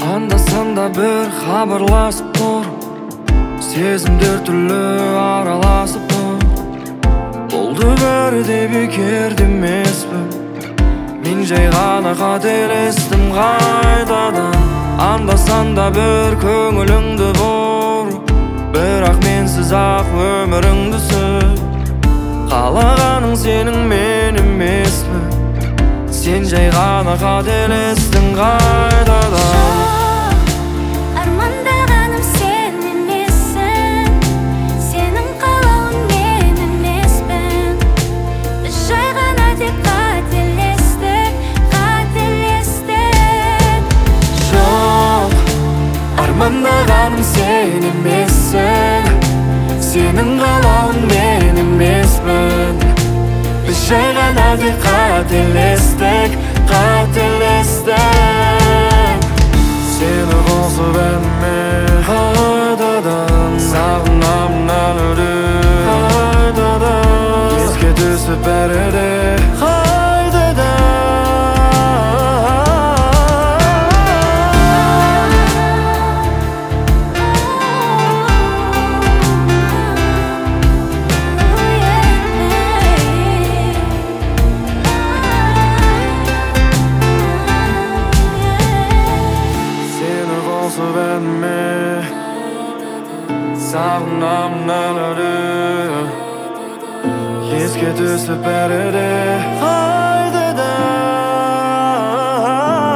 Анда-санда bir хабарласып тұр, сезімдер түрлі араласып тұр. Болды бәрі де бекерді емеспін, мен жай ғана қателестім қайтадан. Анда-санда бір көңіліңді бұр, бірақ менсіз ақ өміріңді сүр. Қалағаның сенің мен емеспін, сен жай ғана қателестің қайтадан. Армандағаным сен емессің, сенің қалауың мен емеспін. Біз жай ғана тек қателестік. Жоқ, армандағаным сен емессің, сенің қалауың мен емеспін. Біз жай ғана тек қателестік. Сені қосып әніме қайтадан, сағынамын әлі қайтадан. Еске түсіп бәрі де сағынамын әлі, еске түсіп бәрі де қайтадан.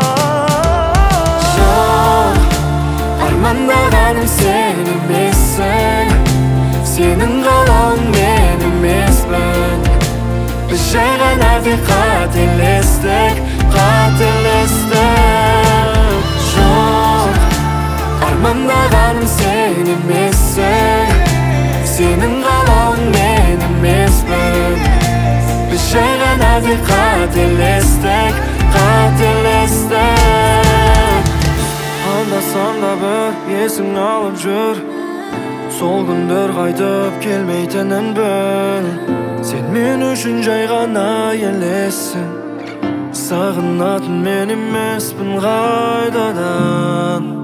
Жоқ, армандағаным сен емессің, сенің қалауың мен емеспін. Біз жай ғана тек қателестік. Жоқ, армандағаным сен емессің, сенің қалауың мен емеспін. Біз жай ғана тек қателестік. Анда-санда бір есің алып жүр, сол күндер қайтып келмейтінін біл. Сен мен үшін жай ғана елессің, сағынатын мен емеспін қайтадан.